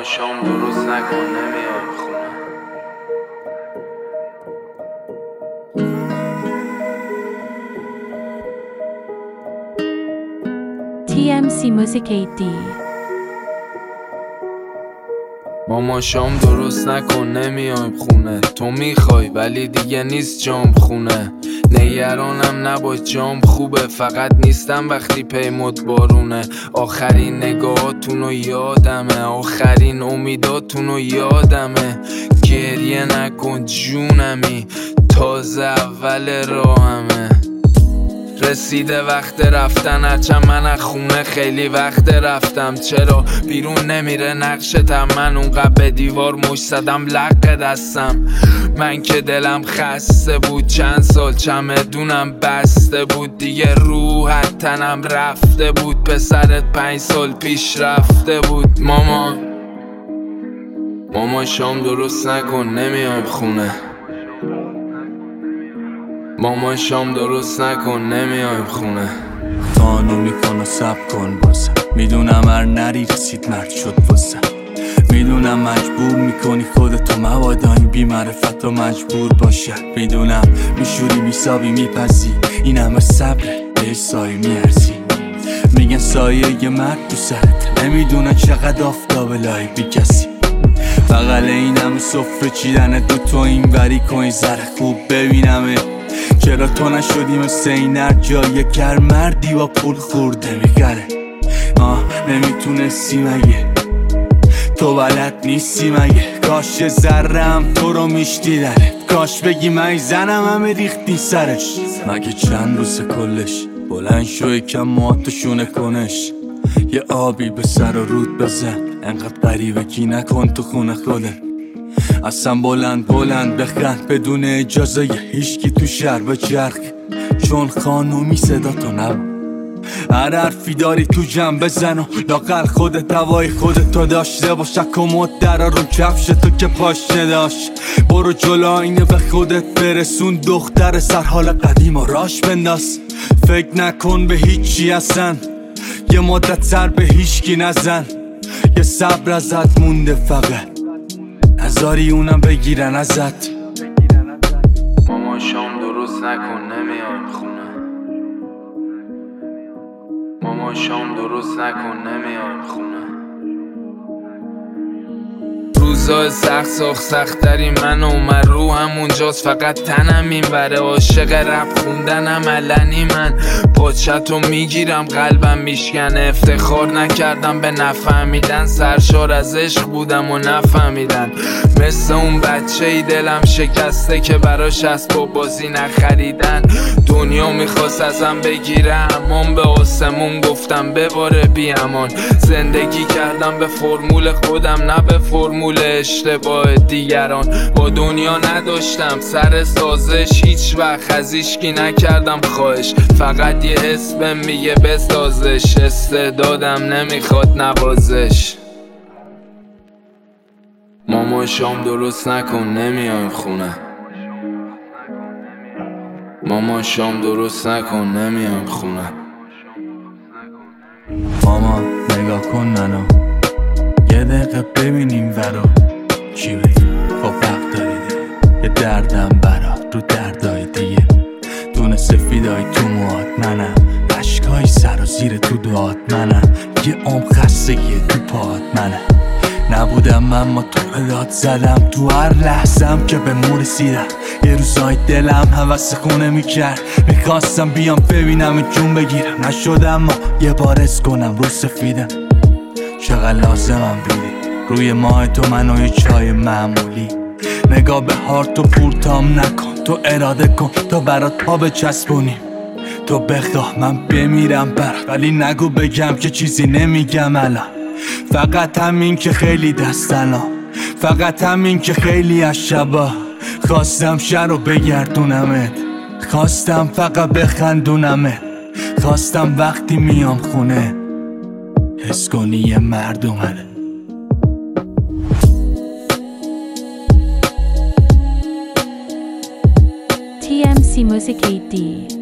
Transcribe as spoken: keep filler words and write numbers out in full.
شام درست نکن نمیایم خونه. تی ام سی Music ایت دی. ماما شام درست نکن نمیایم خونه. تو میخوای ولی دیگه نیست جام خونه. نگرانم نباش جام خوبه، فقط نیستم وقتی پیمود بارونه. آخرین نگاهاتونو یادمه، آخرین امیداتونو یادمه. گریه نکن جونمی، تازه اول راهمه. رسیده وقت رفتن، هرچند من از خونه خیلی وقت رفتم. چرا بیرون نمیره نقشتم؟ من اونقدر به دیوار مش زدم لق دستم. من که دلم خسته بود، چند سال چمدونم بسته بود. دیگه روحت تنم رفته بود، پسرت پنج سال پیش رفته بود. ماما ماما شام درست نکن نمیایم خونه. ماما شام درست نکن نمیایم خونه. قانون میکنه سب کن بازم، میدونم هر نری رسید مرد شد واسم. میدونم مجبور میکنی خودتو مبادا این بی معرفت رو مجبور باشه. میدونم میشوری میسابی میپزی، این همه صبره به سایه میارزی. میگن سایه یه مرد تو سرت، نمیدونن چقدر آفتاب لای بی کسی. بغل این همه صفره چیدن دو تو این وری کن زره خوب ببینمه. چرا تو نشدی مثل این هر جای کر مردی با پول خورده میگره. آه نمیتونستی مگه؟ تو بلد نیستی مگه؟ کاش ذرم تو رو میشتیدنه، کاش بگی من زنم همه ریختی سرش. مگه چند روز کلش بلند شو یکم موهاتو شونه کنش. یه آبی به سر و رود بزن، انقدر غریبه کی نکن تو خونه خودت. اصلا بلند بلند بخند بدون اجازه یه هیچکی تو شهر به چرخ. چون خانومی صدا تو نبود، هر حرفی داری تو جمع بزن و لاغر خودت هوای خودت تو داشته باش. کمد درا رو کفش تو که پاش نداشت. برو جلو آینه به خودت برسون، دختر سر حال قدیم و راش بنداز. فکر نکن به هیچی اصلا، یه مدت سر به هیچکی نزن. یه صبر ازت مونده فقط، نذاری اونم بگیرن ازت. ماما شام درست نکن نمیایم خونه. ماما شام درست نکن نمیایم خونه. روزای سخت ساخت سختری من اومد رو همونجاست، فقط تنم این بره. عاشق رپ خوندنم علنی من، پاچتو میگیرم قلبم میشکنه. افتخار نکردم به نفهمیدن، سرشار از عشق بودم و نفهمیدن. مثل اون بچه ای دلم شکسته که براش اسباب بازی نخریدن. دنیا میخواست ازم بگیره امان، به آسمون گفتم بباره بی امان. زندگی کردم به فرمول خودم نه به فرمول اشتباه دیگران. با دنیا نداشتم سر سازش، هیچ وقت از هیچکی نکردم خواهش. فقط یه حس بهم میگه بسازش، استعدادم نمیخواد نوازش. ماما شام درست نکن نمیایم خونه. ماما شام درست نکن نمیایم خونه. ماما نگاه کن منو، یه دقیقه ببینیم ورا چی بگیم. خب وقت داریده یه دردم برا رو دردای دیگه. دونه سفیدای تو موهات منم، عشقای سر و زیر تو دعات منم. یه عمر خستگی تو پاهات منم. نبودم من ما تو رو داد زدم تو هر لحظم که به مو رسیدم. یه روزای دلم حوث خونه میکرد، میخواستم بیام ببینم جون بگیرم. نشدم ما یه بار اس کنم رو سفیدم. چقدر لازمم بیدی روی ماه تو منو یه چای معمولی. نگاه به هارت و پورتام نکن، تو اراده کن تا برات پا بچسبونیم. تو بخواه من بمیرم برات، ولی نگو بگم که چیزی نمیگم الان. فقط همین که خیلی دستنا، فقط همین که خیلی از شبا خواستم شهر رو بگردونمت. خواستم فقط بخندونمت، خواستم وقتی میام خونه حس کنی یه مرد اومده. تی ام سی Music ایت دی.